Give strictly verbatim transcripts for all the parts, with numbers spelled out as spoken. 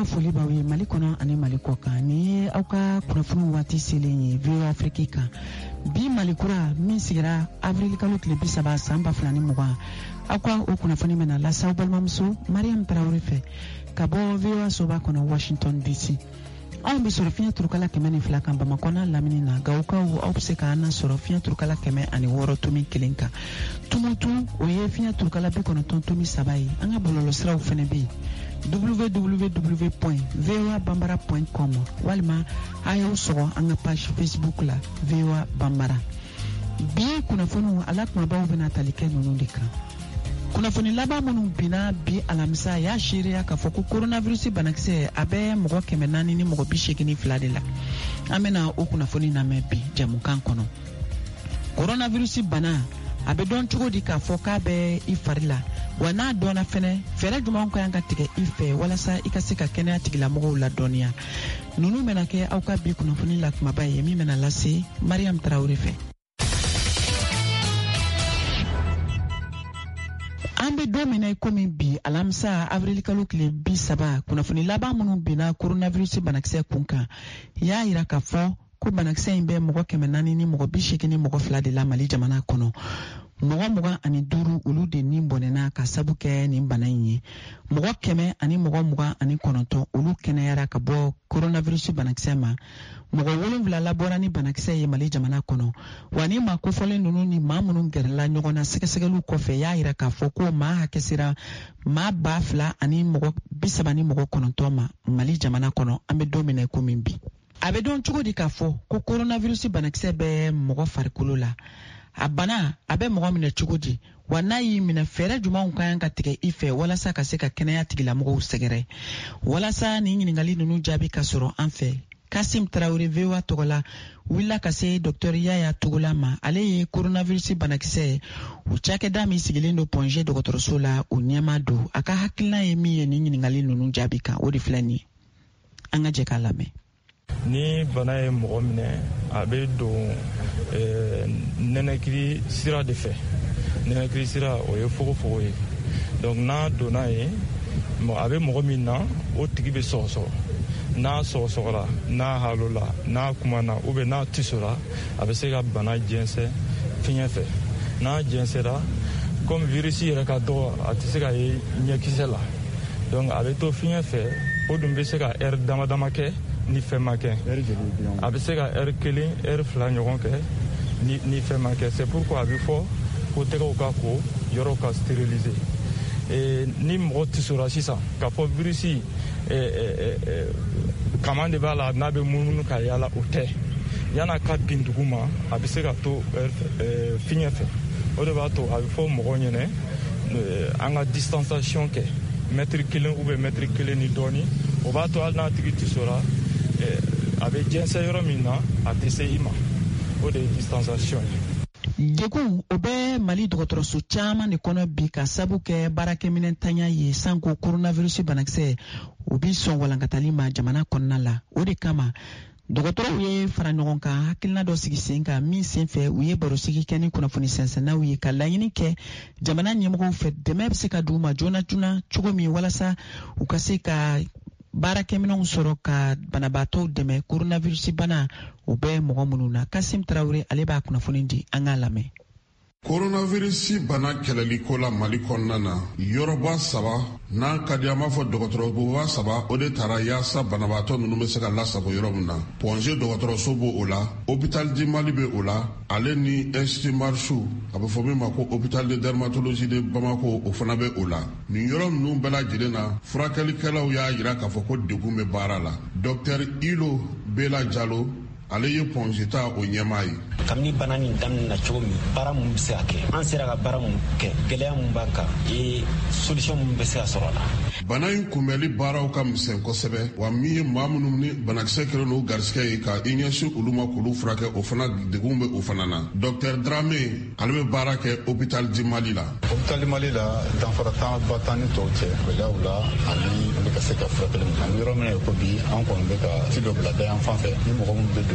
foli baw ye Mali kɔnɔ ani Mali kɔ kan ni aw ka kunnafoni waati selen ye V O A Afrique kan bi Mali kura min sigira avril kalo tile bi saba san ba fila ni mugan aw ka o kunnafoni mena lasaw balimamuso Mariam Traoré fɛ ka bɔ V O A soba kɔnɔ Washington D C. Anw bɛ sɔrɔ fiɲɛ turukala kɛmɛ ni fila kan Bamakɔ n'a lamini na Gawokaw aw bɛ se k'an na sɔrɔ fiɲɛ turukala kɛmɛ ani wɔɔrɔ tomi kelen kan. Tumutu o ye fiɲɛ turukala bi kɔnɔntɔn tomi saba ye. An ka bɔlɔlɔsiraw fɛnɛ bɛ yen w w w point v o a bambara point com walima a y'aw sɔgɔ an ka page Facebook la V O A Bambara. Bi kunnafoniw ala kumabaw bɛna tali kɛ ninnu de kan. Kunnafoni laban minnu bina bi alamisa y'a seereya k'a fɔ ko coronavirus banakisɛ a bɛ mɔgɔ kɛmɛ naani ni mɔgɔ bi seegin ni fila de la. An bɛna o kunnafoni lamɛn bi jamukan kɔnɔ. Coronavirus bana a bɛ dɔn cogo di k'a fɔ k'a bɛ i fari la wa n'a dɔnna fɛnɛ fɛɛrɛ jumɛnw ka kan ka tigɛ i fɛ walasa i ka se ka kɛnɛya tigilamɔgɔw ladɔnniya. Ninnu bɛna kɛ aw ka bi kunnafoni la kumaba ye min bɛna lase Mariam Traoré fɛ. An bɛ don min na komi bi alamisa avril kalo tile bi saba kunnafoni laban minnu bina coronavirus banakisɛ kun kan y'a yira k'a fɔ ko banakisɛ in bɛ mɔgɔ kɛmɛ naani ni mɔgɔ bi seegin ni mɔgɔ fila de la Mali jamana kɔnɔ. Mɔgɔ mugan ani duuru olu de ni bɔnɛna ka sabu kɛ nin bana in ye. Mɔgɔ kɛmɛ ani mɔgɔ mugan ani kɔnɔntɔn olu kɛnɛyara ka bɔ coronavirus banakisɛ ma. Mɔgɔ wolonwula labɔra ni banakisɛ ye Mali jamana kɔnɔ. Wa ni maa kofɔlen ninnu ni maa minnu gɛrɛla ɲɔgɔn na sɛgɛsɛgɛliw kɔfɛ y'a yira k'a fɔ ko maa hakɛ sera maa ba fila ani mɔgɔ bi saba ni mɔgɔ kɔnɔntɔn ma Mali jamana kɔnɔ. An bɛ don min na komi bi. A bɛ dɔn cogo di k'a fɔ ko coronavirus banakisɛ bɛ mɔgɔ farikolo la. A bana a bɛ mɔgɔ minɛ cogo di wa n'a y'i minɛ fɛɛrɛ jumɛnw ka kan ka tigɛ i fɛ walasa ka se ka kɛnɛya tigilamɔgɔw sɛgɛrɛ. Walasa nin ɲininkali ninnu jaabi ka sɔrɔ an fɛ Kasim Traoré V O A tɔgɔ la wulila ka se Dr Yaya Togola ma. Ale ye coronavirus banakisɛ o cakɛda min sigilen don Ponge dɔgɔtɔrɔso la o ɲɛma don. A ka hakilina ye min ye nin ɲininkali ninnu jaabi kan o de filɛ nin ye. An ka jɛ k'a lamɛn. Ni bana ye mɔgɔ minɛ a bɛ don nɛnɛkili sira de fɛ. Nɛnɛkili sira o ye fogofogo ye. Donc n'a donna ye a bɛ mɔgɔ min na o tigi bɛ sɔgɔsɔgɔ. N'a sɔgɔsɔgɔra n'a halola n'a kumana ou bien n'a tisora a bɛ se ka bana jɛnsɛn fiɲɛ fɛ. N'a jɛnsɛra comme virus yɛrɛ ka dɔgɔ a tɛ se ka ye ɲɛkisɛ la. Donc a bɛ to fiɲɛ fɛ o dun bɛ se ka heure dama dama kɛ ni fɛn ma kɛ. A bɛ se ka heure kelen heure fila ɲɔgɔn kɛ ni ni fɛn ma kɛ. C'est pourquoi a bɛ fɔ ko tɛgɛw ka ko yɔrɔw ka stériliser. Ni mɔgɔ tisora sisan k'a fɔ virus kama de b'a la n'a bɛ munumunu ka yaala o tɛ. Yan'a ka bin dugu ma a bɛ se ka to fiɲɛ fɛ. O de b'a to a bɛ fɔ mɔgɔw ɲɛna an ka distanciation kɛ mètre kelen ou bien mètre kelen ni dɔɔni. O b'a to hali n'a tigi tisora a bɛ jɛnsɛn yɔrɔ min na a tɛ se i ma. O de ye distanciation ye. Degun o bɛ Mali dɔgɔtɔrɔso caman de kɔnɔ bi ka sabu kɛ baarakɛminɛn tanya ye sanko coronavirus banakisɛ o bi sɔn walankatali ma jamana kɔnɔna la. O de kama dɔgɔtɔrɔw ye fara ɲɔgɔn kan hakilina dɔ sigi sen kan min sen fɛ u ye barosigi kɛ ni kunnafoni sɛnsɛnnaw ye ka laɲini kɛ jamana ɲɛmɔgɔw fɛ dɛmɛ bɛ se ka d'u ma joona joona cogo min walasa u ka se ka baarakɛminɛnw sɔrɔ ka banabaatɔw dɛmɛ. Coronavirus bana o bɛ mɔgɔ minnu na. Kasim Traoré ale b'a kunnafoni di an k'a lamɛn. Coronavirus bana kɛlɛliko la Mali kɔnɔna na yɔrɔba saba n'an ka di an b'a fɔ dɔgɔtɔrɔsoba saba o de taara yaasa banabaatɔ ninnu bɛ se ka lasago yɔrɔ min na. Ponge dɔgɔtɔrɔso b'o la, Hôpital du Mali bɛ o la, ale ni Institut Marchou a bɛ fɔ min ma ko Hôpital de Dermatologie de Bamako o fana bɛ o la. Nin yɔrɔ ninnu bɛɛ lajɛlen na furakɛlikɛlaw y'a jira k'a fɔ ko degun bɛ baara la. Docteur Ilo Bela Jalo ale ye Ponge ta o ɲɛmaa ye. Kabini bana nin daminɛ cogo min baara mun bɛ se ka kɛ an sera ka baara mun kɛ gɛlɛya mun b'an kan ee solution mun bɛ se ka sɔrɔ a la. Bana in kunbɛli baaraw ka misɛn kosɛbɛ wa min ye maa minnu ni banakisɛ kɛlen n'o garisigɛ ye ka i ɲɛsin olu ma k'olu furakɛ o fana degun bɛ o fana na. Docteur Dramé ale bɛ baara kɛ Hôpital du Mali la. Hôpital du Mali la danfara t'an ba t'an ni tɔw cɛ gɛlɛyaw la ani an bɛ ka se ka furakɛli min na. An bɛ yɔrɔ min na ko bi an kɔni bɛ ka ci dɔ bila da yan fan fɛ ni mɔgɔ minnu bɛ don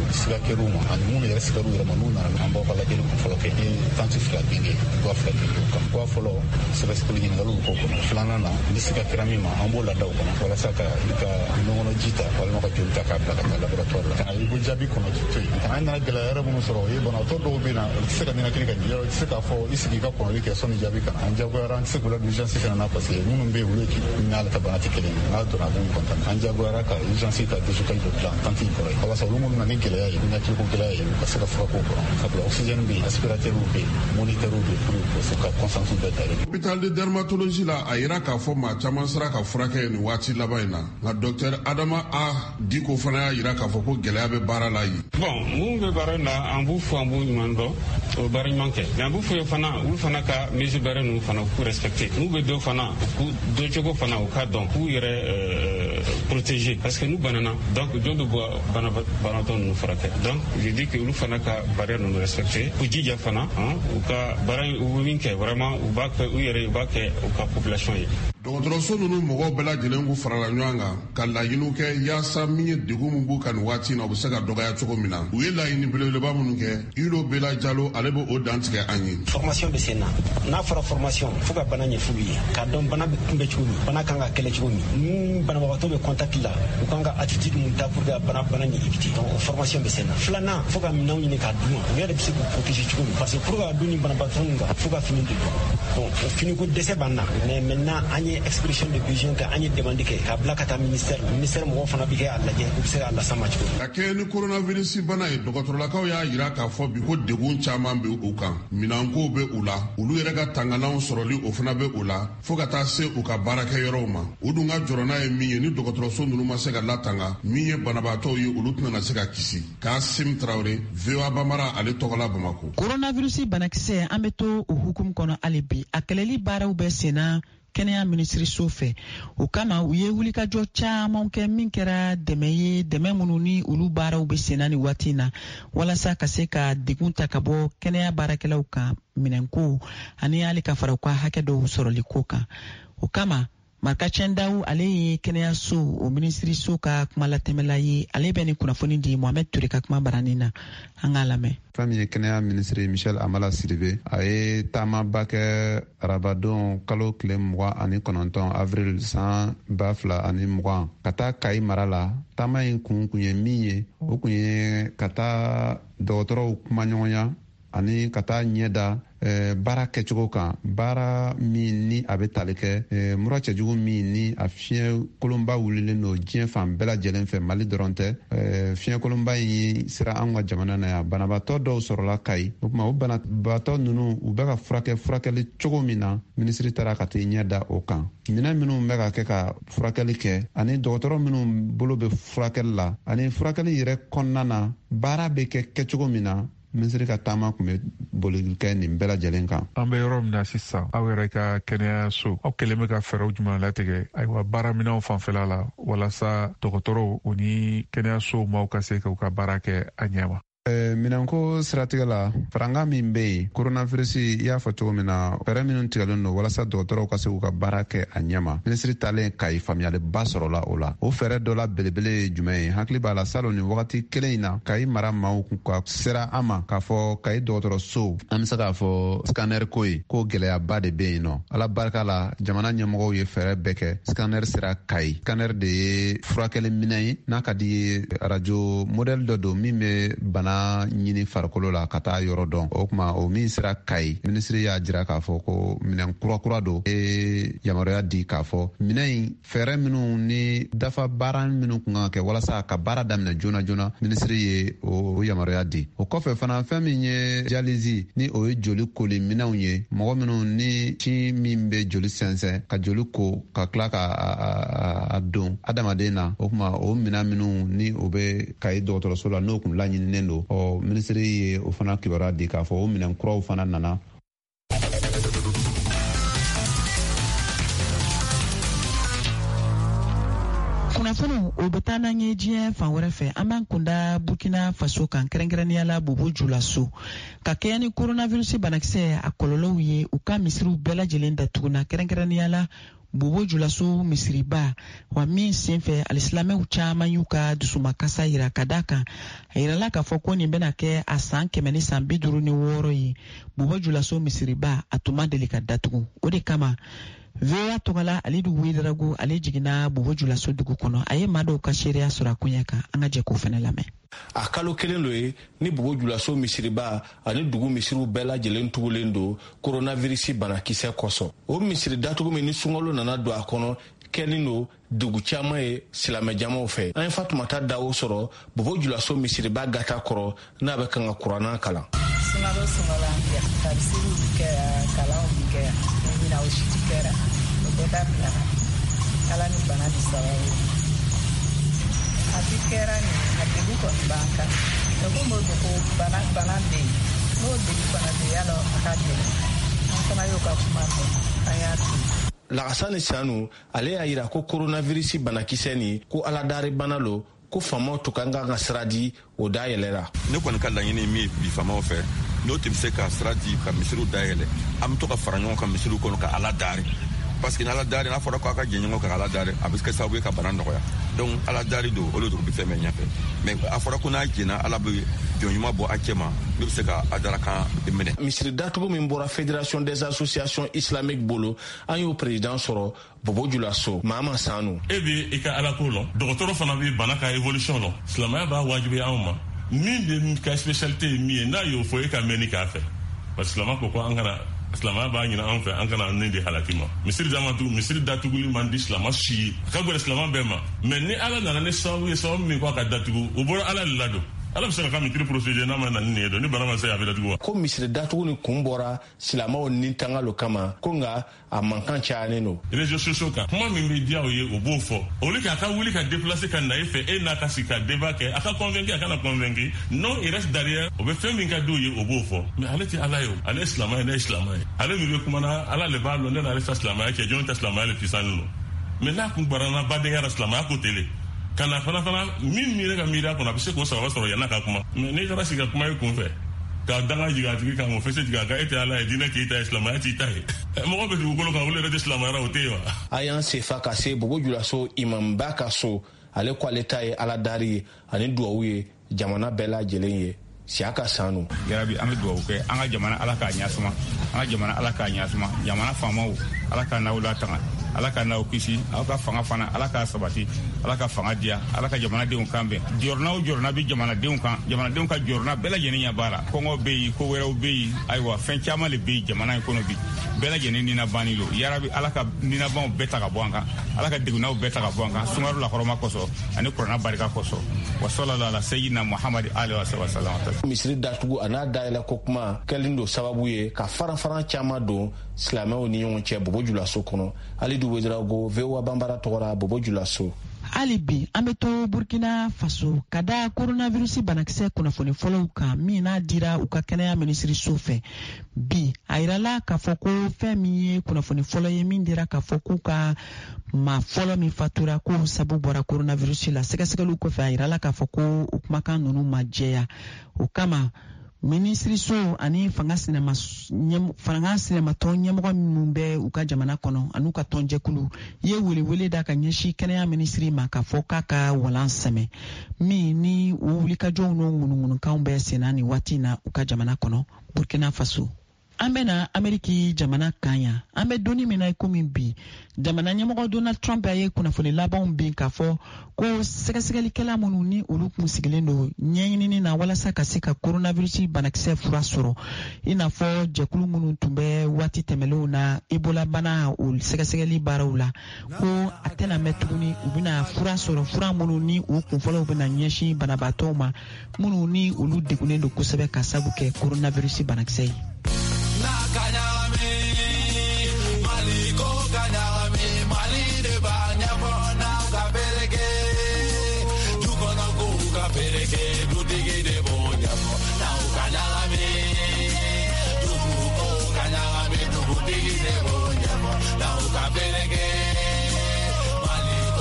siga kɛr'u ma ani minnu yɛrɛ sigar'u yɛrɛ ma n'u nana an b'aw ka lajɛli kun fɔlɔ kɛ ni tanti fila bin kɛ guwa fila bin kɛ kan guwa fɔlɔ sɛgɛsɛgɛli ɲininkaliw k'o kɔnɔ filanan na ni siga kɛra min ma an b'o lada o kɔnɔ walasa ka i ka nɔgɔnɔ ji ta walima ka joli ta k'a bila ka taa laboratoire la ka na i ko jaabi kɔnɔ k'i to yen an nana gɛlɛya yɛrɛ minnu sɔrɔ o ye banabaatɔ dɔw bɛ na u tɛ se ka ninakili ka ɲɛ yɔrɔ i tɛ se k'a fɔ i sigi i ka kɔnɔli kɛ sɔnni jaabi kana an jagoyara an tɛ se k'u la urgence kana na parce que minnu bɛ yen olu ye n'ale ta bana tɛ kelen ye n'a donna a b'u kɔntan an jagoyara ka urgence ta dosukali dɔ dilan tanti kɔrɔ ye walasa olu minnu na ni gɛlɛya ye ninakili ko gɛlɛya ye u ka se ka fura k'o kɔrɔ sabula oxygène bɛ yen aspirateur bɛ yen moniteur bɛ yen pour que se ka consensus bɛɛ ta hôpital de dermatologie la a yira k'a fɔ maa caman sera ka furakɛ nin waati laban in na nka docteur Adama A Diko fana y'a yira k'a fɔ ko gɛlɛya bɛ baara la yen. bon mun bɛ baara in na an b'u fɔ an b'u ɲuman dɔn o baara ɲuman kɛ mais an b'u fɔ fana olu fana ka mesure baara ninnu fana k'u respecter n'u bɛ dɔ fana k'u dɔ cogo fana u ka dɔn k'u yɛrɛ protéger parce que n'u banana donc jɔn bɛ bɔ banabaatɔ ninnu furakɛ donc je dis que olu fana ka barrière ninnu respecter k'u jija fana u ka baara u bɛ min kɛ vraiment u b'a kɛ u yɛrɛ u b'a kɛ u ka population ye. dɔgɔtɔrɔso ninnu mɔgɔw bɛɛ lajɛlen k'u farala ɲɔgɔn kan ka laɲiniw kɛ yaasa min ye degun min b'u kan nin waati na u bɛ se ka dɔgɔya cogo min na u ye laɲini belebeleba minnu kɛ Ilo Bela Jalo ale bɛ o dan tigɛ an ye. formation bɛ sen na n'a fɔra formation fo ka bana ɲɛf'u ye k'a dɔn bana bɛ kunbɛn cogo min bana kan ka kɛlɛ cogo min ni banabagatɔ bɛ contact la u kan ka attitude min ta pour que bana bana ɲɛ éviter donc formation bɛ sen na filanan fo ka minɛnw ɲini k'a d'u ma u yɛrɛ bɛ se k'u protéger cogo min parce que pour que dun ni banabagatɔ ninnu kan fo ka fini de don donc o fini ko dɛsɛ b'an na mais maintenant an ye expression de besoin ka an ye demande kɛ k'a bila ka taa ministère ministère mɔgɔw fana bɛ kɛ a lajɛ u bɛ se k'a lasama cogo min. ka kɛ ni coronavirus bana ye dɔgɔtɔrɔlakaw y'a yira k'a fɔ bi ko degun caman bɛ u kan minɛnkow bɛ u la olu yɛrɛ ka tangananw sɔrɔli o fana bɛ u la fo ka taa se u ka baarakɛyɔrɔw ma u dun ka jɔrɔ n'a ye min ye ni dɔgɔtɔrɔso ninnu ma se ka latanga min ye banabaatɔw ye olu tɛna se ka kisi Kasim Traoré V O A Bambara ale tɔgɔla Bamako. coronavirus banakisɛ an bɛ to o hukumu kɔnɔ hali bi a kɛlɛli baaraw bɛ senna kɛnɛya minisiriso fɛ o kama u ye wulikajɔ caman kɛ min kɛra dɛmɛ ye dɛmɛ minnu ni olu baaraw bɛ senna ni waati na walasa ka se ka degun ta ka bɔ kɛnɛya baarakɛlaw kan minɛnko ani hali ka fara u ka hakɛ dɔw sɔrɔli ko kan o kama Marka Cɛndawu ale ye kɛnɛyaso o minisiriso ka kuma latɛmɛla ye ale bɛ ni kunnafoni di Mohamed Ture ka kuma baranin na an k'a lamɛn. Fɛn min ye kɛnɛya minisiri Michel Amala Sidibe a ye taamaba kɛ arabadon kalo tile mugan ani kɔnɔntɔn avril san ba fila ani mugan ka taa Kayi mara la taama in kun kun ye min ye o kun ye ka taa dɔgɔtɔrɔw kumaɲɔgɔnya ani ka taa ɲɛda Eh, baara kɛcogo kan baara min ni a bɛ tali kɛ eh, mura cɛjugu min ni a fiɲɛ kolonba wulilen don diɲɛ fan bɛɛ lajɛlen fɛ Mali dɔrɔn tɛ eh, fiɲɛ kolonba in sera an ka jamana na yan banabaatɔ dɔw sɔrɔla Kayi o tuma o banabaatɔ ninnu u bɛ ka furakɛ furakɛli cogo min na minisiri taara ka t'i ɲɛ da o kan minɛn minnu bɛ ka kɛ ka furakɛli kɛ ani dɔgɔtɔrɔ minnu bolo bɛ furakɛli la ani furakɛli yɛrɛ kɔnɔna na baara bɛ kɛ kɛcogo min na minisiri ka taama kun bɛ boli kɛ nin bɛɛ lajɛlen kan. An bɛ yɔrɔ min na sisan aw yɛrɛ ka kɛnɛyaso aw kɛlen bɛ ka fɛɛrɛw jumɛn latigɛ ayiwa baaraminɛnw fanfɛla la walasa dɔgɔtɔrɔw o ni kɛnɛyasow maaw ka se k'u ka baara kɛ a ɲɛ ma. Eh, minɛnko siratigɛ la faranga min bɛ yen coronavirus i y'a fɔ cogo min na fɛɛrɛ minnu tigɛlen don walasa dɔgɔtɔrɔw ka se k'u ka baara kɛ a ɲɛma minisiri talen Kayi faamuyaliba sɔrɔla o la o fɛɛrɛ dɔ la belebele ye jumɛn ye hakili b'a la salon nin wagati kelen in na Kayi mara maaw ka sera an ma k'a fɔ Kayi dɔgɔtɔrɔso an bɛ se k'a fɔ scanner ko ye ko gɛlɛyaba de bɛ yen nɔ ala barika la jamana ɲɛmɔgɔw ye fɛɛrɛ bɛɛ kɛ scanner sera Kayi scanner de ye furakɛli minɛn ye n'a ka di ye arajo modèle dɔ don min bɛ bana ɲini farikolo la ka taa yɔrɔ dɔn o kuma o min sera Kayi minisiri y'a jira k'a fɔ ko minɛn kura kura don e yamaruya di k'a fɔ minɛn in fɛɛrɛ minnu ni dafa baara minnu kun kan kɛ walasa ka baara daminɛ joona joona minisiri ye o yamaruya di o kɔfɛ fana fɛn min ye dialyse ni o ye joli koli minɛnw ye mɔgɔ minnu ni tin min bɛ joli sɛnsɛn ka joli ko ka tila ka a don adamaden na o kuma o minɛn minnu ni o bɛ Kayi dɔgɔtɔrɔso la n'o kun laɲininen don ɔ minisiri ye o fana kibaruya di k'a fɔ o minɛn kuraw fana nana. kunnafoni o bɛ taa n'an ye diɲɛ fan wɛrɛ fɛ an b'an kunda Burkina Faso kan kɛrɛnkɛrɛnnenya la Bobo Dioulasso ka kɛɲɛ ni coronavirus banakisɛ a kɔlɔlɔw ye u ka misiriw bɛɛ lajɛlen datuguna kɛrɛnkɛrɛnnenya la bobo julaso misiriba wa min senfɛ alisilamɛw caman y'u ka dusumakasa yira ka da kan a yirala k'a fɔ ko nin bɛna kɛ a san kɛmɛ ni san bi duuru ni wɔɔrɔ ye bobo julaso misiriba a tun ma deli ka datugu o de kama veya tɔgɔla alidu wedarago ale jiginna bobo julaso dugu kɔnɔ a ye maa dɔw ka seereya sɔrɔ a koɲɛ kan an ka jɛ k'o fɛnɛ lamɛn. A kalo kelen lo ye ni bobo julaso misiriba ani dugu misiriw bɛɛ lajɛlen tugulen don coronavirus banakisɛ kɔsɔ. O misiri datugu min ni sunkalo nana don a kɔnɔ kɛlen don dugu caman ye silamɛjamaw fɛ. An ye Fatumata Dawo sɔrɔ bobo julaso misiriba gata kɔrɔ n'a bɛ kan ka kuranna kalan. Sunkalo sunkalo an kɛ tafsiriw bɛ kɛ yan kalanw bɛ kɛ yan ɲina o si kɛra o bɛɛ dabila ala ni bana ni sababu a bi kɛra ni a degun kɔni b'an kan ne ko m'o de ko bana bana bɛ yen n'o degun fana bɛ yen yala a ka gɛlɛn an fana y'o ka kuma fɔ an y'a to. Lagasani Sanu ale y'a yira ko coronavirus banakisɛ ni ko aladari bana lo ko faamaw tun kan ka sira di o da yɛlɛra. Ne kɔni ka laɲini min bi faamaw fɛ n'o tɛ se ka sira di ka misiriw da yɛlɛ an bɛ to ka fara ɲɔgɔn kan misiriw kɔnɔ ka ala dari parce que ala dari n'a fɔra ko a ka jɛ ɲɔgɔn kan ala dari a bɛ kɛ sababu ye ka bana nɔgɔya donc ala dari don olu de bɛ fɛn bɛɛ ɲɛfɛ mais a fɔra ko n'a jɛna ala bɛ jɔn ɲuman bɔ a cɛ ma ne bɛ se ka a dara kan minɛ. Misiri datugu min bɔra Fédération des associations islamiques bolo an y'o président sɔrɔ bobo julaso Mama Sanu. E bɛ i ka ala ko lɔn dɔgɔtɔrɔ fana bɛ bana ka évolution lɔn silamɛya b'a wajibi anw ma min de ka spécialité ye min ye n'a y'o fɔ e ka mɛnni k'a fɛ parce que silamɛ ko ko an kana silamɛya b'a ɲina an fɛ an kana ne de halaki ma misiri damatu misiri datuguli man di silamɛ si ye a ka gwɛrɛ silamɛ bɛɛ ma mais ni ala nana ni sababu ye sababu min ko a ka datugu o bɔra ala de la don ala bɛ se ka ka misiri procédure n'a ma na ni nin ye dɔn ni bana ma se a bɛ datugu wa. Ko misiri datugu ni kun bɔra silamɛw ni tanga lo kama ko nka a mankan cayalen don. réseaux sociaux kan kuma min bɛ diya o ye o b'o fɔ olu k'a ka wuli ka déplacer ka na e fɛ e n'a ka sigi ka débat kɛ a ka convaincre a kana convaincre non il reste derrière o bɛ fɛn min ka d'o ye o b'o fɔ mais ale tɛ ala ye o ale ye silamɛ ye ne ye silamɛ ye ale min bɛ kuma na ala le b'a dɔn ne n'ale ta silamɛya cɛ jɔn tɛ silamɛya le tisanni don mais n'a kun gbara na badenkɛ la silamɛya ko tele kana fana fana min miiri ka miiri a kɔnɔ a bɛ se k'o sababa sɔrɔ yan'a ka kuma mais n'i taara sigi ka kuma i kun fɛ ka danga jigin a tigi kan o fɛsɛ jigin a kan e tɛ ala ye diinɛ k'i ta ye silamɛya t'i ta ye mɔgɔ bɛ dugukolo kan olu yɛrɛ tɛ silamɛya o tɛ ye wa. A y'an sefa ka se bobo julaso imamba ka so ale ko ale ta ye ala dari ye ani duwawu ye jamana bɛɛ lajɛlen ye Siaka Sanu. Yarabi an bɛ duwawu kɛ an ka jamana ala k'a ɲɛsuma an ka jamana ala k'a ɲɛsuma jamana faamaw ala k'a n'aw latanga ala ka n'aw kisi aw ka fanga fana ala k'a sabati ala ka fanga diya ala ka jamanadenw kan bɛn jɔrɔna o jɔrɔna bɛ jamanadenw kan jamanadenw ka jɔrɔna bɛɛ lajɛlen ɲɛ b'a la kɔngɔ bɛ yen ko wɛrɛw bɛ yen ayiwa fɛn caman de bɛ yen jamana in kɔnɔ bi bɛɛ lajɛlen nina banni lo yarabi ala ka ninabanw bɛɛ ta ka bɔ an kan ala ka degunnaw bɛɛ ta ka bɔ an kan sunkalo lakɔrɔma kɔsɔ ani kuranna barika kɔsɔ wa sallallahu ala sayyidina muhamadi alihi wa sallam. Misiri datugu a n'a dayɛlɛ ko kuma kɛlen don sababu ye ka fara-fara caman don silamɛw ni ɲɔgɔn cɛ bobo julaso kɔnɔ Alidu Wederago V O A Banbara tɔgɔra bobo julaso. hali bi an bɛ to Burkina Faso ka da coronavirus banakisɛ kunnafoni fɔlɔw kan min n'a dira u ka kɛnɛya minisiriso fɛ bi a yirala k'a fɔ ko fɛn min ye kunnafoni fɔlɔ ye min dira k'a fɔ k'u ka maa fɔlɔ min fatura ko sabu bɔra coronavirus la sɛgɛsɛgɛliw kɔfɛ a yirala k'a fɔ ko o kumakan ninnu ma jɛya o kama minisiriso ani fanga sinama fanga sinamatɔn ɲɛmɔgɔ minnu bɛ u ka jamana kɔnɔ ani u ka tɔnjɛkulu ye welewele da ka ɲɛsin kɛnɛya minisiri ma k'a fɔ k'a ka walan sɛmɛ min ni u wulikajɔw n'o ŋunuŋunukanw bɛ senna nin waati na u ka jamana kɔnɔ Burkina Faso. An bɛna Ameriki jamana kan yan an bɛ doni min na komi bi jamana ɲɛmɔgɔ Donald Trump a ye kunnafoni labanw bin k'a fɔ ko sɛgɛsɛgɛlikɛla minnu ni olu kun sigilen don ɲɛɲinini na walasa ka se ka coronavirus banakisɛ fura sɔrɔ i n'a fɔ jɛkulu minnu tun bɛ waati tɛmɛlenw na Ebola bana o sɛgɛsɛgɛli baaraw la ko a tɛna mɛn tuguni u bɛna fura sɔrɔ fura minnu ni u kunfɔlɔw bɛna ɲɛsin banabaatɔw ma minnu ni olu degunnen don kosɛbɛ ka sabu kɛ coronavirus banakisɛ ye.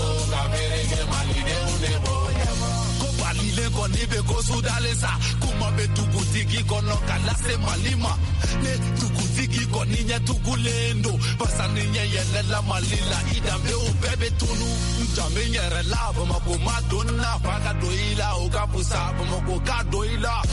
Ni be ko sudale sa kuma be dugutigi kono kala se malima ne dugutigi koninya tugulendo pasa ninya yelela malila ida be ubebe tunu njame nyere lava maboma donna paga doila ukapusa moko ka doila.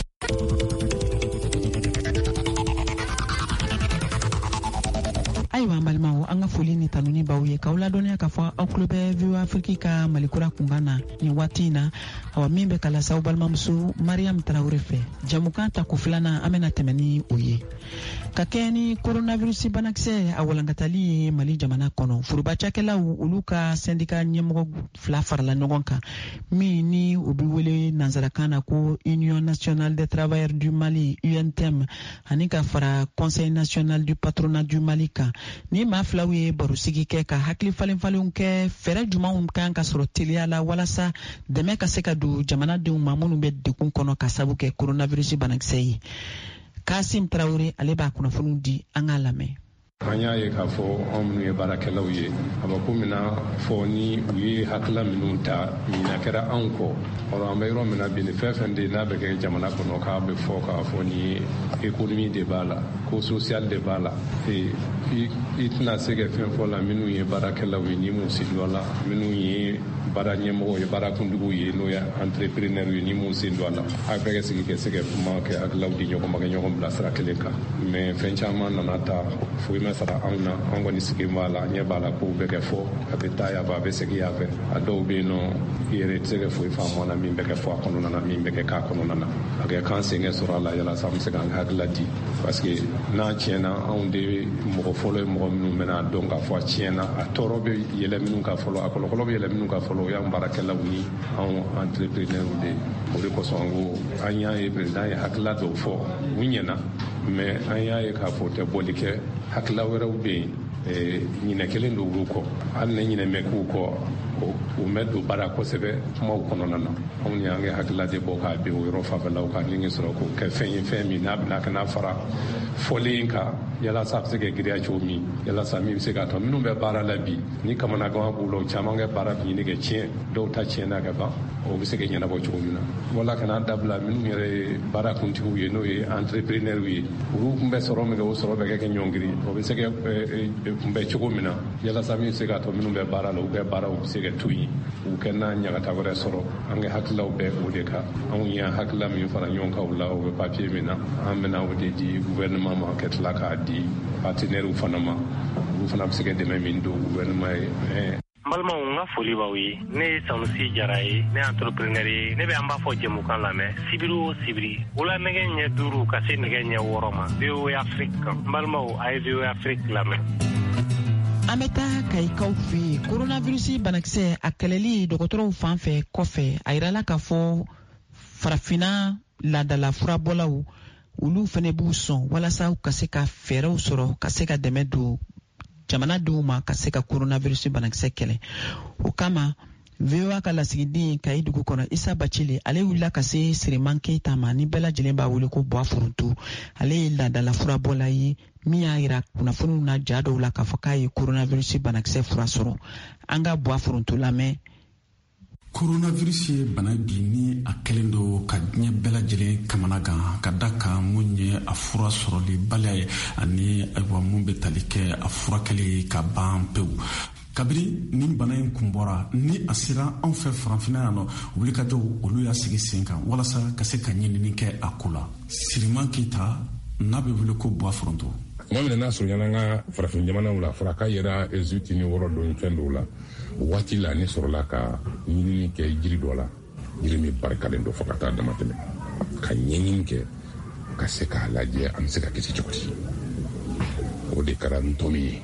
Ayiwa balimaw an ka foli ni tanuni baw ye k'aw ladɔnniya k'a fɔ aw tulo bɛ V O A Afrique ka malikura kunkan na nin waati in na awa min bɛ ka lase aw balimamuso Mariam Tarawele fɛ jamukan ta ko filanan an bɛna tɛmɛ ni o ye ka kɛ ni coronavirus banakisɛ a walankatali ye Mali jamana kɔnɔ forobacakɛlaw olu ka syndicat ɲɛmɔgɔ fila farala ɲɔgɔn kan min ni o bɛ wele nanzarakan na ko Union nationale des travailleurs du Mali U N T M ani ka fara Conseil national du patronat du Mali kan ni maa filaw ye barosigi kɛ ka hakili falenfalenw kɛ fɛɛrɛ jumanw kan ka sɔrɔ teliya la walasa dɛmɛ ka se ka don jamanadenw ma minnu bɛ degun kɔnɔ ka sabu kɛ coronavirus banakisɛ ye. Kasim Traoré ale b'a kunnafoniw di an k'a lamɛn. An y'a ye k'a fɔ anw minnu ye baarakɛlaw ye a bɛ ko min na fɔ ni u ye hakila minnu ta ɲina kɛra anw kɔ ɔrɔ an bɛ yɔrɔ min na bi ni fɛn fɛn de n'a bɛ kɛ jamana kɔnɔ k'a bɛ fɔ k'a fɔ ni économie de b'a la ko social de b'a la i tɛna se ka fɛn fɔ la minnu ye baarakɛlaw ye ni mun sen don a la minnu ye baara ɲɛmɔgɔw ye baarakuntigiw ye n'o ye entrepreneur ye ni mun sen don a la a bɛɛ ka sigi ka se ka kuma kɛ hakilaw di ɲɔgɔn ma kɛ ɲɔgɔn bila sira kelen kan mais fɛn caman nana ta foyi ma sara anw na an kɔni sigi b'a la ɲɛ b'a la k'o bɛ kɛ fɔ a bɛ taa yan fɛ a bɛ segin yan fɛ a dɔw bɛ yen nɔ i yɛrɛ tɛ se ka foyi faamu a la min bɛ kɛ fɔ a kɔnɔna na min bɛ kɛ k'a kɔnɔna na a kɛ k'an sɛgɛn sɔrɔ a la yalasa an bɛ se k'an hakilila di parce que n'a tiɲɛna anw de mɔgɔ fɔlɔ ye mɔgɔ minnu bɛna dɔn k'a fɔ a tiɲɛna a tɔɔrɔ bɛ yɛlɛ minnu ka fɔlɔ a kɔlɔkɔlɔ bɛ yɛlɛ minnu ka fɔlɔ o y'an baarakɛlaw ni anw entrepreneur de o de kosɔn an ko an y'a ye président ye hakilila dɔw fɔ u ɲɛna mais an y'a ye k'a fɔ o tɛ bɔli kɛ hakilila wɛrɛw bɛ yen ɲinɛ kelen don olu kɔ hali ni ɲinɛ mɛ k'u kɔ o mɛ don baara kosɛbɛ kumaw kɔnɔna na anw ni an ka hakilila de bɔ k'a bin o yɔrɔ fanfɛlaw kan ni sɔrɔ k'o kɛ fɛn ye fɛn min n'a bɛna ka n'a fara fɔlen kan yalasa a bɛ se ka giriya cogo min yalasa min bɛ se k'a tɔ minnu bɛ baara la bi ni kamanagan b'u la o caman kɛ baara bi ɲini kɛ tiɲɛ dɔw ta tiɲɛna ka ban o bɛ se ka ɲɛnabɔ cogo min na wala kana dabila minnu yɛrɛ ye baarakuntigiw ye n'o ye entrepreneur ye olu tun bɛ sɔrɔ min kɛ o sɔrɔ bɛ kɛ kɛ ɲɔngiri o bɛ se ka kunbɛn cogo min na yalasa min bɛ se k'a tɔ minnu bɛ baara la u bɛ baaraw bɛ se ka to yen u kɛ n'a ɲagata wɛrɛ sɔrɔ an ka hakilaw bɛ o de kan anw ye hakila min fara ɲɔgɔn kan o la o bɛ papiye min na an bɛna o de di gouvernement ma ka tila k'a di partenaires fana ma olu fana bɛ se ka dɛmɛ min don gouvernement ye. N balimaw n ka foli b'aw ye ne ye Sanusi Jara ye ne entrepreneur ye ne bɛ an b'a fɔ jɛmukan lamɛn sibiri o sibiri wula nɛgɛ ɲɛ duuru ka se nɛgɛ ɲɛ wɔɔrɔ ma V O A Afrique kan n balimaw a ye V O A Afrique lamɛn. An bɛ taa Kayikaw fɛ yen coronavirus banakisɛ a kɛlɛli dɔgɔtɔrɔw fan fɛ kɔfɛ a yirala k'a fɔ farafinna laadala furabɔlaw olu fana b'u sɔn walasa ka se ka fɛɛrɛw sɔrɔ ka se ka dɛmɛ don jamanadenw ma ka se ka coronavirus banakisɛ kɛlɛ o kama V O A ka lasigiden Kayi dugu kɔnɔ Isa Bacile ale wulila ka se Siriman Keita ma ni bɛɛ lajɛlen b'a wele ko Buwa Foronto ale ye laadala furabɔla ye min y'a yira kunnafoniw na ja dɔw la k'a fɔ k'a ye coronavirus banakisɛ fura sɔrɔ an ka Buwa Foronto lamɛn. Coronavirus ye bana bi ni a kɛlen do ka diɲɛ bɛɛ lajɛlen kamana gan ka da kan mun ye a fura sɔrɔli baliya ye ani ayiwa mun bɛ tali kɛ a furakɛli ka ban pewu kabiri nin bana in kun bɔra ni a sera anw fɛ farafinna yan nɔ wulikajɔw olu y'a sigi sen kan walasa ka se ka ɲinini kɛ a ko la Siriman Keita n'a bɛ wele ko Buwa Foronto. Tuma min na n'a sɔrɔ an ka farafin jamanaw la fɔra k'a yɛrɛ Egypte ni wɔɔrɔ don fɛn dɔw la o waati la ne sɔrɔla ka ɲinini kɛ jiri dɔ la jiri min barikalen dɔ fɔ ka taa dama tɛmɛ ka ɲɛɲini kɛ ka se k'a lajɛ an bɛ se ka kisi cogo di o de kɛra ntɔmi ye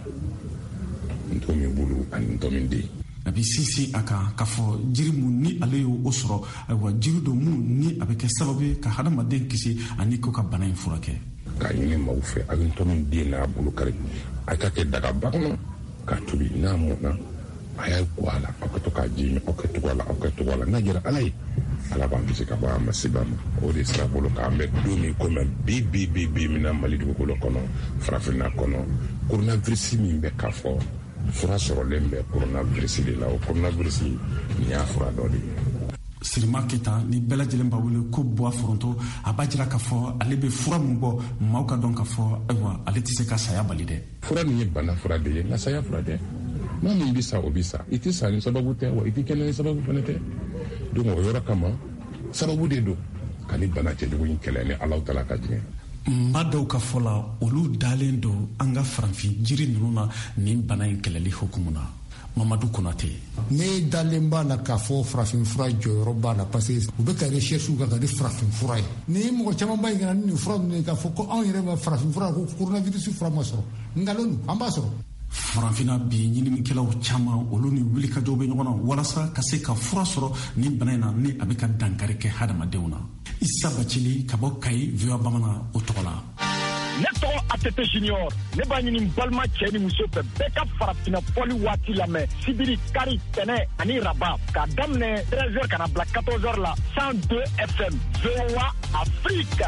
ntɔmi bulu ani ntɔmi den. A bɛ sinsin a kan k'a fɔ jiri mun ni ale y'o sɔrɔ ayiwa jiri dɔ mun ni a bɛ kɛ sababu ye ka hadamaden kisi ani ko ka bana in furakɛ. K'a ɲini maaw fɛ a bɛ ntɔmi den n'a bolo kari a ka kɛ dagaba kɔnɔ k'a tobi n'a mɔna a y'a ko a la aw ka to k'a ji aw ka tugu a la aw ka tugu a la n'a jɛra ala ye ala b'an kisi ka bɔ an ma seba ma o de sira bolo k'an bɛ don min komi bi bi bi bi min na mali dugukolo kɔnɔ farafinna kɔnɔ coronavirus min bɛ k'a fɔ fura sɔrɔlen bɛ coronavirus de la o coronavirus nin y'a fura dɔ de ye. Sirima Keta ni bɛɛ lajɛlen b'a wele ko Buwa Foronto a b'a jira k'a fɔ ale bɛ fura min bɔ maaw ka dɔn k'a fɔ ayiwa ale tɛ se ka saya bali dɛ. Fura min ye bana fura de ye nka saya fura tɛ. Maa min bɛ sa o bɛ sa i tɛ sa ni sababu tɛ wa i tɛ kɛnɛ ni sababu fana tɛ. Donc o yɔrɔ kama sababu de don ka ni bana cɛjugu in kɛlɛ ni Alahu Taala ka diɲɛ. N b'a dɔw ka fɔ la olu dalen don an ka farafin jiri ninnu na nin bana in kɛlɛli hukumu na. Mamadou Konate. Ne dalen b'a la k'a fɔ farafin fura jɔyɔrɔ b'a la parce que u bɛ ka recherche kɛ ka di farafin fura ye. Ni mɔgɔ caman ba in kana ni nin fura ninnu ye k'a fɔ ko anw yɛrɛ bɛ farafin fura ko coronavirus fura ma sɔrɔ nkalon don an b'a sɔrɔ. Farafinna bi ɲininikɛlaw caman olu ni wulikajɔw bɛ ɲɔgɔn na walasa ka se ka fura sɔrɔ ni bana in na ni a bɛ ka dankari kɛ hadamadenw na. Isa Bacili ka bɔ Kayi V O A Bamanan o tɔgɔ la. Ne tɔgɔ A T T Junior ne b'a ɲini n balima cɛ ni muso fɛ bɛɛ ka farafinna fɔli waati lamɛn sibiri kari tɛnɛ ani raba k'a daminɛ treize heures ka na bila quatorze heures la cent deux F M V O A Afrique.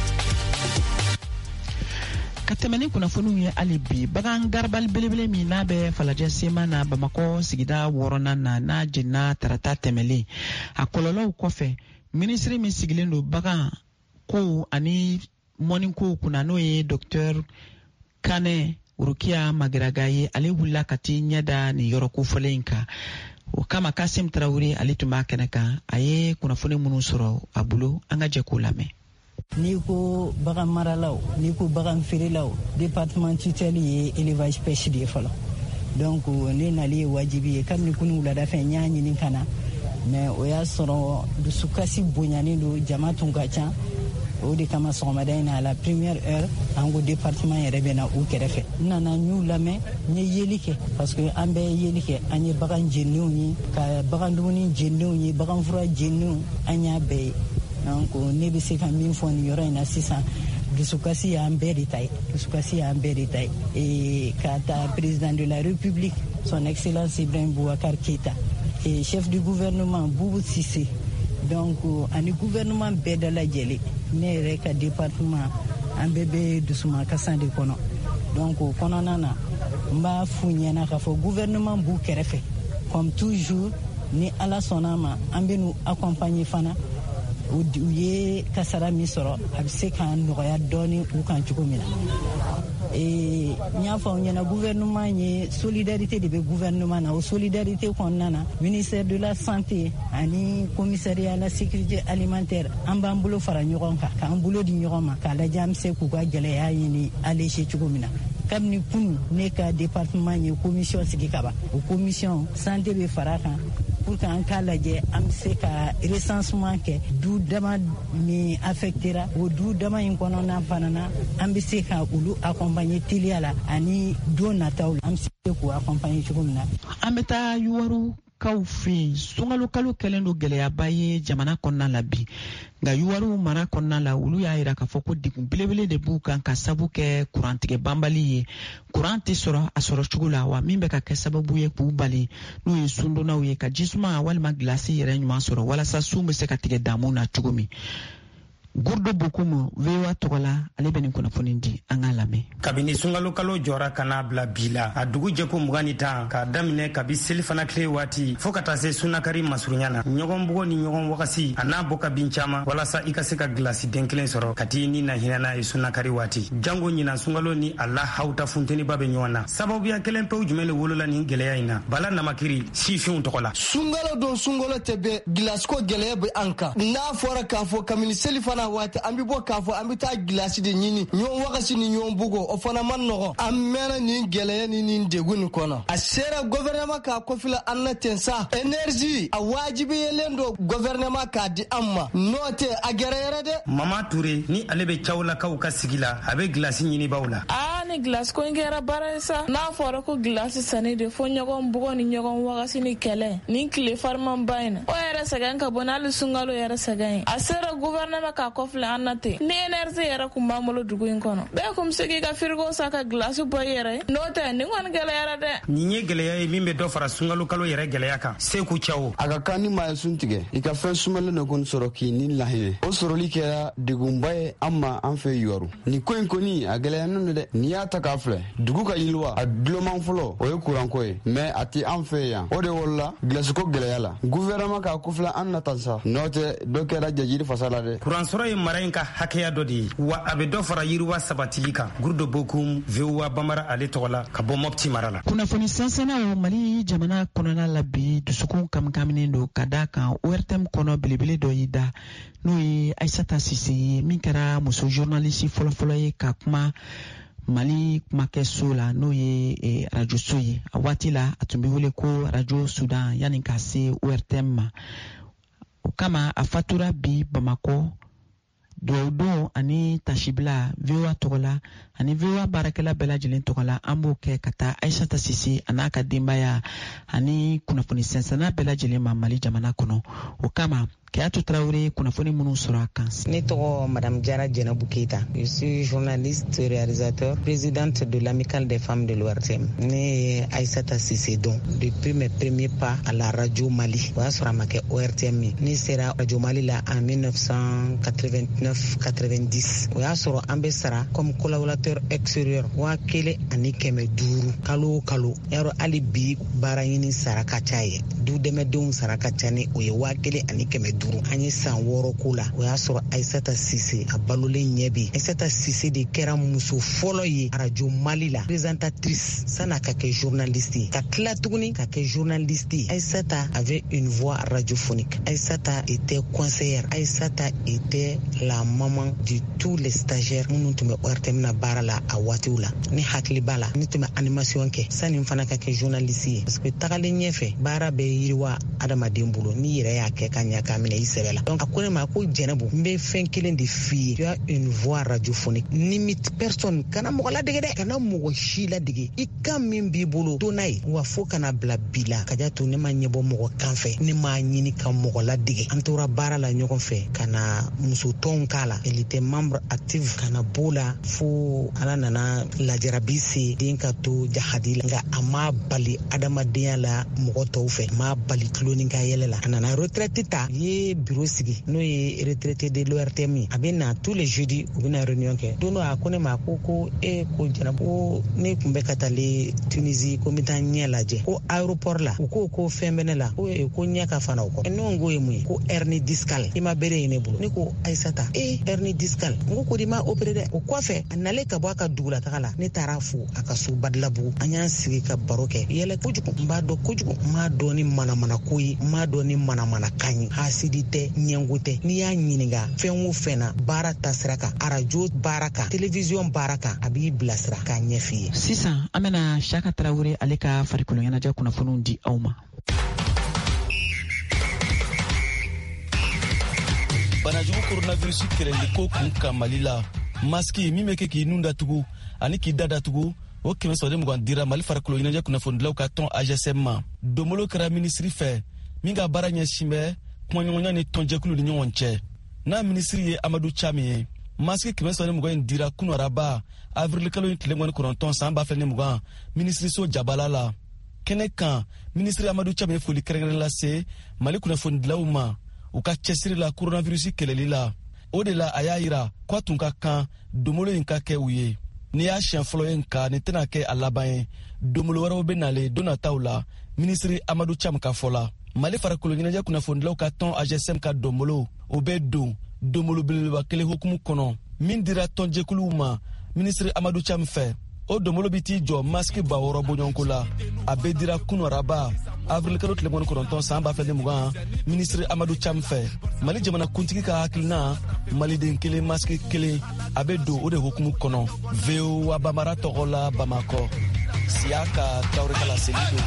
Ka tɛmɛ ni kunnafoniw ye hali bi bagan garabali belebele min n'a bɛ falajɛ sema na Bamakɔ sigida wɔɔrɔnan na n'a jenina tarata tɛmɛlen a kɔlɔlɔw kɔfɛ minisiri min sigilen don bagan ko ani mɔni ko kunna n'o ye Docteur Kane Urukia Magaraga ye ale wulila ka t'i ɲɛda nin yɔrɔ kofɔlen in kan o kama Kasim Traoré ale tun b'a kɛnɛ kan a ye kunnafoni minnu sɔrɔ a bolo an ka jɛ k'o lamɛn. N'i ko bagan maralaw n'i ko bagan feerelaw département tutelle ye élevage pêche de ye fɔlɔ donc ne nali ye wajibi ye kabini kunu wulada fɛ n y'a ɲini ka na mais o y'a sɔrɔ dusukasi bonyanen don jama tun ka ca o de kama sɔgɔmada in na la première heure an ko département yɛrɛ bɛ na u kɛrɛfɛ n nana n y'u lamɛn n ye yeli kɛ parce que an bɛɛ ye yeli kɛ an ye bagan jeniw ye ka bagan dumuni jeniw ye bagan fura jeniw an y'a bɛɛ ye donc ne bɛ se ka min fɔ nin yɔrɔ in na sisan dusukasi y'an bɛɛ de ta ye dusukasi y'an bɛɛ de ta ye ka taa président de la république son excellence Ibrahim Boubacar Keita et chef du gouvernement Boubou Cissé donc ani gouvernement bɛɛ da lajɛlen ne yɛrɛ ka département an bɛɛ bɛ dusuma kasan de kɔnɔ donc o kɔnɔna na n b'a f'u ɲɛna k'a fɔ gouvernement b'u kɛrɛfɛ comme toujours ni ala sɔnna ma an bɛ n'u accompagner fana u ye kasara min sɔrɔ a bɛ se k'an nɔgɔya dɔɔni u kan cogo min na ee n y'a fɔ aw ɲɛna gouvernement ye solidarité de bɛ gouvernement na o solidarité kɔnɔna na ministère de la santé ani commissariat à la sécurité alimentaire an b'an bolo fara ɲɔgɔn kan k'an bolo di ɲɔgɔn ma k'a lajɛ an bɛ se k'u ka gɛlɛya ɲini alléger cogo min na kabini kunu ne ka département ye commission sigi ka ban o commission santé bɛ fara kan pour que an k'a lajɛ an bɛ se ka recensement kɛ du dama min affectera o du dama in kɔnɔna fana na an bɛ se ka olu accompagner teliya la ani don nataw la an bɛ se k'u accompagner cogo min na. An bɛ taa yuwaru kaw fɛ yen sunkalo kalo kɛlen don gɛlɛyaba ye jamana kɔnɔna la bi nka yuwaru mara kɔnɔna la olu y'a jira k'a fɔ ko degun belebele de b'u kan ka sabu kɛ kurantigɛ banbali ye kuran tɛ sɔrɔ a sɔrɔ cogo la wa min bɛ ka kɛ sababu ye k'u bali n'o ye sundonnaw ye ka jisuma walima gilasi yɛrɛ ɲuman sɔrɔ walasa sun bɛ se ka tigɛ damu na cogo min. Gurdo Bokumu V O A tɔgɔ la ale bɛ nin kunnafoni di an k'a lamɛn. Kabini sunkalo kalo jɔra ka n'a bila bi la a dugu jɛko mugan ni tan k'a daminɛ kabi selifana tile waati fo ka taa se sunakari masurunya na ɲɔgɔn bugo ni ɲɔgɔn wagasi a n'a bɔ ka bin caman walasa i ka se ka gilasi den kelen sɔrɔ ka t'i ni na hinɛ n'a ye sunakari waati jango ɲina sunkalo ni a la hawta funteniba bɛ ɲɔgɔn na sababuya kelen pewu jumɛn de wolola nin gɛlɛya in na bala namakiri sifinw tɔgɔ la. Sunkalo don sunkalo tɛ bɛn gilasiko gɛlɛya bɛ an kan n'a fɔra k'a fɔ kabini selifana waati an bɛ bɔ k'a fɔ an bɛ taa gilasi de ɲini ɲɔgɔn wagasi ni ɲɔgɔn bugo o fana ma nɔgɔ an mɛnna nin gɛlɛya ni nin degun nin kɔnɔ a sera gouvernement k'a kɔfila an na ten sa énergie a wajibiyelen don gouvernement k'a di an ma n'o tɛ a gɛrɛ yɛrɛ dɛ. Mama Ture ni ale bɛ cawlakaw ka sigi la a bɛ gilasi ɲini baw la. aa ni gilasi ko in kɛra baara ye sa n'a fɔra ko gilasi sanni de fo ɲɔgɔn bugo ni ɲɔgɔn wagasi ni kɛlɛ ni tile fariman ba in na o yɛrɛ sɛgɛn ka bon n'ale sunkalo yɛrɛ sɛgɛn ye a sera gouvernement k'a kɔfila an na ten ni énergie yɛrɛ kun b'an bolo dugu in kɔnɔ bɛɛ kun bɛ se k'i ka frigo sa ka gilasi bɔ i yɛrɛ ye n'o tɛ nin kɔni gɛlɛyara dɛ. nin ye gɛlɛya ye min bɛ dɔ fara sunkalo kalo yɛrɛ gɛlɛya kan Seku Cawo. a ka kan ni maa ye sun tigɛ i ka fɛn sumalen dɔ kɔni sɔrɔ k'i ni lahinɛ o sɔrɔli kɛra degunba ye an ma an fɛ yuwaru nin ko in kɔni a gɛlɛyanen don dɛ n'i y'a y'a ta k'a filɛ dugu ka yiriwa a duloman fɔlɔ o ye kuranko ye mɛ a ti an fɛ yan o de wolola gilasiko gwɛlɛya la gouvernement k'a kofila an nata sa n'o tɛ dɔ kɛra jajiri fasa la dɛ kuransɔrɔ ye mara in ka hakɛya dɔ de ye wa a bɛ dɔ fara yiriwa sabatili kan gurudo bokum voa bamara ale tɔgɔ la ka bɔ mɔpti mara la kunnafoni sansɛnnaw mali jamana kɔnɔna la bi dusukun kamikaminen don ka da kan O R T M kɔnɔ belebele dɔ y'i da n'o ye Aissata Sise ye min kɛra muso journaliste fɔlɔfɔlɔ ye ka kuma Mali kumakɛso la n'o ye eh, radio so ye a waati la a tun bɛ wele ko radio Sudan yanni ka se O R T M ma o kama a fatura bi Bamakɔ Dɔwdon ani Tashibila VOA tɔgɔ la ani VOA baarakɛla bɛɛ lajɛlen tɔgɔ la an b'o kɛ ka taa Aissata Sise a n'a ka denbaya ani kunnafoni sɛnsɛnna bɛɛ lajɛlen ma Mali jamana kɔnɔ o kama Kɛyatu Tarawele kunnafoni minnu sɔrɔ a kan. Ne tɔgɔ Madame Jara Jɛnɛbu Keita. Je suis journaliste, réalisateur, présidente de l'Amicale des femmes de l'O R T M. Ne ye Aissata Sise don depuis mes premiers pas à la radio Mali. O y'a sɔrɔ a ma kɛ O R T M ye. Ne sera radio Mali la en mille neuf cent quatre-vingt-neuf quatre-vingt-dix. O y'a sɔrɔ an bɛ sara comme collaborateur extérieur waa kelen ani kɛmɛ duuru kalo o kalo. Yarɔ hali bi baara ɲini sara ka ca ye. Du dɛmɛdenw sara ka ca ni o ye waa kelen ani kɛmɛ duuru. An ye san wɔɔrɔ ko la o y'a sɔrɔ Aissata Sise a balolen ɲɛ bi Aissata Sise de kɛra muso fɔlɔ ye radio Mali la présentatrice san'a ka kɛ journaliste ye ka tila tuguni ka kɛ journaliste ye Aissata avait une voix radiophonique. Aissata était conseillère. Aissata était la maman de tous les stagiaires minnu tun bɛ O R T M na baara la a waatiw la ni hakili b'a la ne tun bɛ animation kɛ sanni n fana ka kɛ journaliste ye parce que tagalen ɲɛfɛ baara bɛ yiriwa adamaden bolo ni yɛrɛ y'a kɛ ka ɲɛ k'a minɛ i sɛbɛ la donc a ko ne ma ko Jɛnɛbu n bɛ fɛn kelen de f'i ye tu as une voix radiophonique n'imite personne kana mɔgɔ ladege dɛ kana mɔgɔ si ladege i kan min b'i bolo to n'a ye wa fo kana bila bi la ka ja to ne ma ɲɛbɔ mɔgɔ kan fɛ ne m'a ɲini ka mɔgɔ ladege an tora baara la ɲɔgɔn fɛ ka na muso tɔnw k'a la elle était membre active kana b'o la fo ala nana lajarabi se den ka to jahadi la nka a ma bali adamadenya la mɔgɔ tɔw fɛ a ma bali tuloni ka yɛlɛ la a nana retraite ta ye bureau sigi n'o ye retraité de l'O R T M a bɛ na tous les jeudis u bɛ na réunion kɛ don dɔ a ko ne ma ko ko e ko Jɛnɛbu ko ne tun bɛ ka taale Tunisie ko n bɛ taa ɲɛ lajɛ ko aéroport la u ko ko fɛn bɛ ne la ko e ko ɲɛ ka fana o kɔ ne ko ye mun ye ko hernie discale i ma bere ye ne bolo ne ko Aissata e hernie discale n ko ko di ma opéré dɛ o kɔfɛ a nalen ka bɔ a ka dugulataga la ne taara fo a ka so Badilabugu an y'an sigi ka baro kɛ yɛlɛ kojugu n b'a dɔn kojugu n m'a dɔn ni manamana ko ye n m'a dɔn ni manamana kan ye hasidi tɛ ɲɛngo tɛ n'i y'a ɲininka fɛn o fɛn na baara tasira kan arajo baara kan télévision baara kan a b'i bilasira k'a ɲɛ f'i ye. Sisan an bɛna Saka Tarawele ale ka farikolo ɲɛnajɛ kunnafoniw di aw ma. Banajugu coronavirus kɛlɛli ko kun ka Mali la maski min bɛ kɛ k'i nun datugu ani k'i da datugu o kɛmɛ saba de mugan dira Mali farikolo ɲɛnajɛ kunnafonidilaw ka tɔn A G S M ma donbolo kɛra minisiri fɛ min ka baara ɲɛsin bɛ kumaɲɔgɔnya ni tɔnjɛkulu ni ɲɔgɔn cɛ n'a minisiri ye Amadou Chami ye maski kɛmɛ saba de mugan in dira kunu araba avril kalo in tile mugan ni kɔnɔntɔn san ba fila ni mugan minisiri so jabala la kɛnɛ kan minisiri Amadou Chami ye foli kɛrɛnkɛrɛnnen lase Mali kunnafonidilaw ma u ka cɛsiri la coronavirus kɛlɛli la o de la a y'a yira k'a tun ka kan donbolo in ka kɛ u ye ni y'a siɲɛ fɔlɔ ye nka nin tɛna kɛ a laban ye donbolo wɛrɛw bɛ nalen don nataw la minisiri Amadou Cham ka fɔ la Mali farikolo ɲɛnajɛ kunnafonidilaw ka tɔn A G S M ka donbolo o bɛ don donbolo belebeleba kelen hukumu kɔnɔ min dira tɔnjɛkuluw ma minisiri Amadou Cham fɛ o donbolo bi t'i jɔ maski ba wɔɔrɔ bɔɲɔgɔnko la a bɛ dira kunu araba avril kalo tile mugan ni kɔnɔntɔn san ba fila ni mugan minisiri Amadou Cham fɛ Mali jamana kuntigi ka hakilina maliden kelen maski kelen a bɛ don o de hukumu kɔnɔ VOA Bamara tɔgɔ la Bamakɔ Siyaka Tarawele ka laseli don.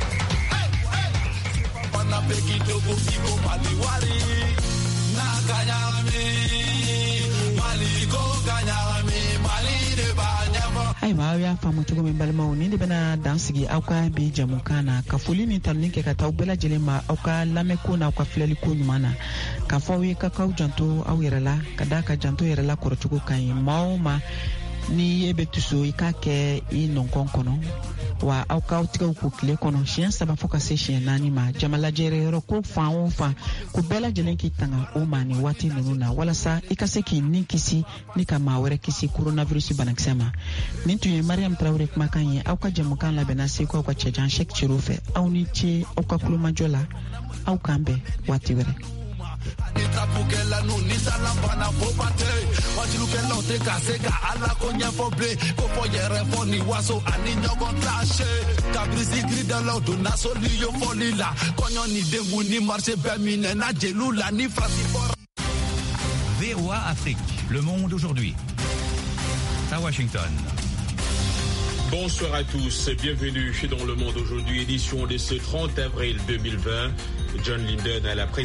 Ayiwa aw y'a faamu cogo min balimaw ni de bɛna dan sigi aw ka bi jamukan na ka foli ni tanuni kɛ ka taa aw bɛɛ lajɛlen ma aw ka lamɛnko n'aw ka filɛliko ɲuman na k'a fɔ aw ye ka k'aw janto aw yɛrɛ la ka da ka janto yɛrɛ la kɔrɔcogo kan ye maa o maa ni e be tuso i ka kɛ i nɔnkɔn kɔnɔ wa aw k'aw tigɛw ko tile kɔnɔ siɲɛ saba fo ka se siɲɛ naani ma jamalajɛrɛ yɔrɔ ko fan o fan ko bɛɛ lajɛlen k'i tanga o ma ni waati ninnu na walasa i ka se k'i ni kisi ni ka maa wɛrɛ kisi coronavirus banakisɛ ma. Nin tun ye Mariam Traoré kumakan ye. Aw ka jamukan labɛnna seko aw ka cɛjan Cheikh Chiro fɛ. Aw ni ce aw ka kulomajɔ la. Aw k'an bɛn waati wɛrɛ. Anita Bukela no ni salambana bobate wachilukela oteka seka ala konya foble ko foyere foni waso ani nyogo tashe kabrisi grida lo do na soliyo folila konyo ni dengu ni marché bemine na jelula ni frasi for V O A Afrique, Le Monde aujourd'hui. À Washington. Bonsoir à tous, bienvenue dans Le Monde aujourd'hui, édition de ce trente avril deux mille vingt. John Linden à la présidence.